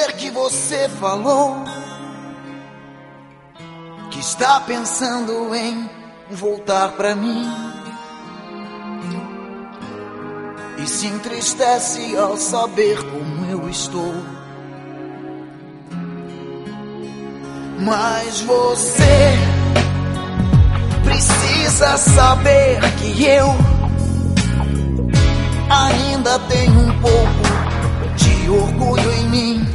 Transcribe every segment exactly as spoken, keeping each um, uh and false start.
dizer que você falou que está pensando em voltar pra mim e se entristece ao saber como eu estou. Mas você precisa saber que eu ainda tenho um pouco de orgulho em mim.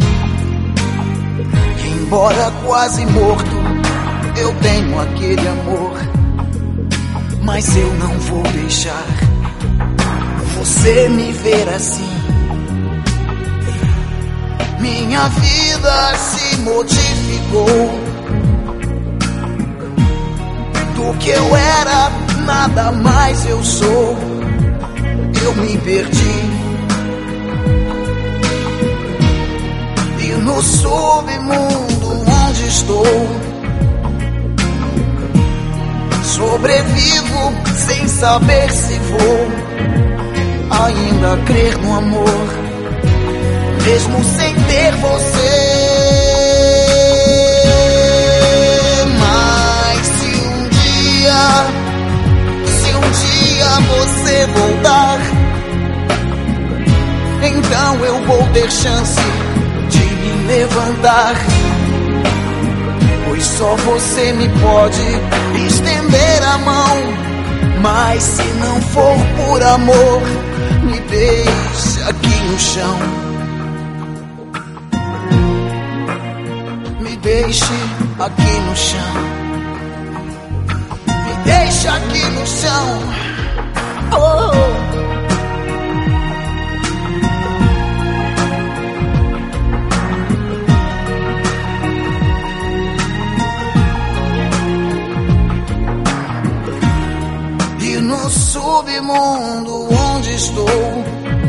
E embora quase morto, eu tenho aquele amor. Mas eu não vou deixar você me ver assim. Minha vida se modificou. Do que eu era, nada mais eu sou. Eu me perdi. E no submundo onde estou, sobrevivo sem saber se vou ainda crer no amor, mesmo sem ter você. Mas se um dia, se um dia você voltar, então eu vou ter chance de me levantar, pois só você me pode estender a mão. Mas se não for por amor, me deixa aqui no chão. Me deixe aqui no chão. Me deixa aqui no chão. Oh. No submundo onde estou,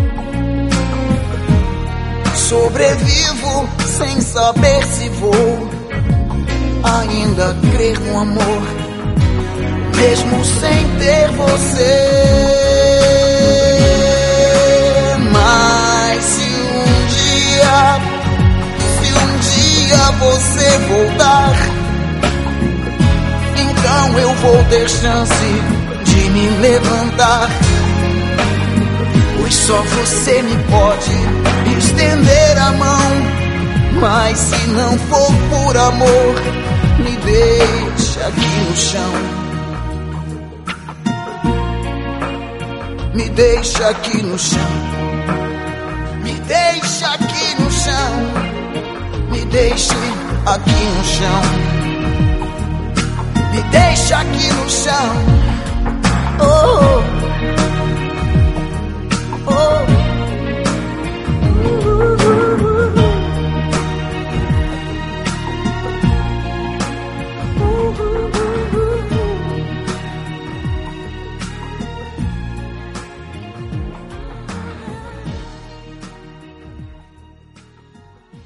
sobrevivo sem saber se vou ainda crer no amor, mesmo sem ter você. Mas se um dia, se um dia você voltar, então eu vou ter chance de me levantar, pois só você me pode estender a mão. Mas se não for por amor, me deixa aqui no chão. Me deixa aqui no chão. Me deixa aqui no chão. Me deixe aqui no chão. Me deixa aqui no chão.